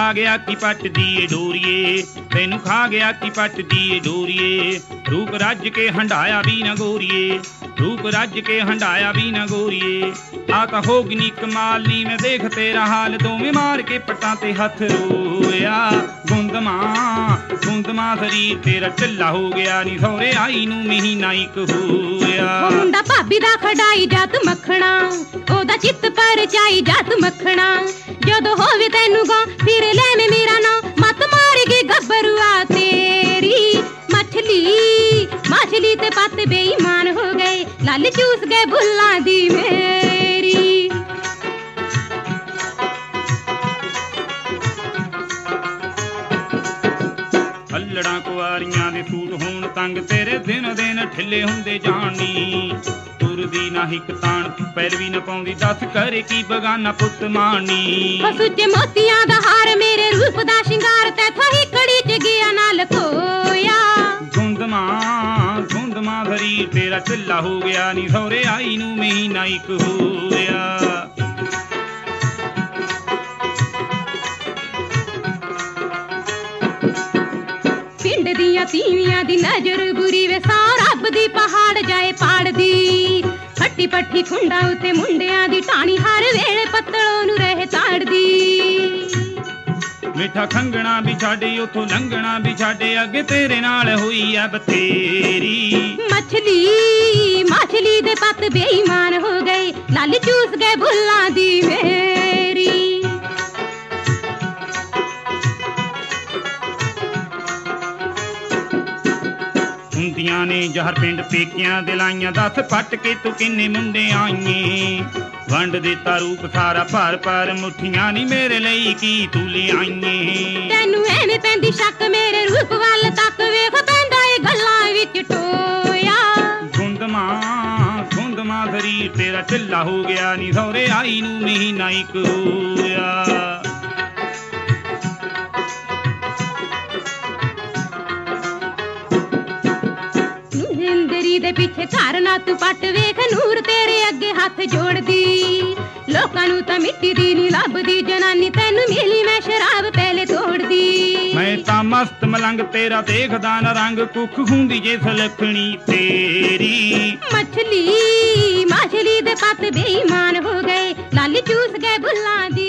खा गया कि पट दिए डोरिए, तैनू खा गया कि पट दिए डोरिए। रूप रज के हंडाया भी न गोरिए, रूप रज के हंडाया भी न गोरिए। आता होगनी कमाल नी मैं देख तेरा हाल, दोवें मार के पट्टां ते हथ रोया। गुंदमा शरीर तेरा ढिल्ला हो गया नी, सौरे आई नू महीना एक होया। मुंडा भाभी दा खड़ाई जात मखना, ओदा चित्त पर चाई जात मखना। जदों होवे तैनू गौ फिर ले में मेरा नाम, मत मारेगी गब्बरुआ तेरी। मछली ते पत बेईमान हो गए, लाल चूस गए बुल्ला दी मेरी। अल्लड़ां कुआरियां दे सूट होण तंग, तेरे दिन दिन ठिले हुंदे जानी। तुरदी ना हिक ताण पैरवी न पाउंदी, दस करे की बगाना पुत मानी। सुच्चे मोतियां दा हार मेरे रूप दा शिंगार, तैथों ही कड़ी च गया नाल खोया। धुंधमा शरीर तेरा ढिल्ला हो गया नी, सौरे आई नू महीना एक होया। पिंड दियां तीवियां दी नजर बुरी वे, सौ रब दी पहाड़ जाए पाड़ दी। फट्टी पट्टी खुंडा उते मुंडियां दी टाणी, हर वेले पत्तलों नू रहे ताड़दी। मिठा खंगना भी छाड़े उथों लंघना भी छाड़े, अगे तेरे नाल होई है बतेरी। मछली दे पत बेईमान हो गए, लाल चूस गए बुल्ला दी मेरी। हुंदियां ने जहर पिंड पेकियां दिलाइयां, दस पट के तू किन्ने मुंडे आईए। वंड दिता रूप सारा भर पर मुठियां नी, मेरे लई की तू ले आईए। तैनू एवें पैंदी शक मेरे रूप वाल तक, वेख पैंदा ए गल्लां विच टोया। गुंदमा शरीर तेरा ढिल्ला हो गया नी, सौरे आई नू महीना एक होया। दे पिछे घर ना तू पट, वेख नूर तेरे अगे हाथ जोड़दी। लोकां नू तां मिट्टी दी नी लभदी जनानी, तैनू मिली मैं शराब पहले तोड़दी। मैं तां मस्त मलंग तेरा देखदा न रंग, कुख हुंदी जे सलखणी तेरी। मछली दे पत बेईमान हो गए, लाली चूस गए बुल्ला दी।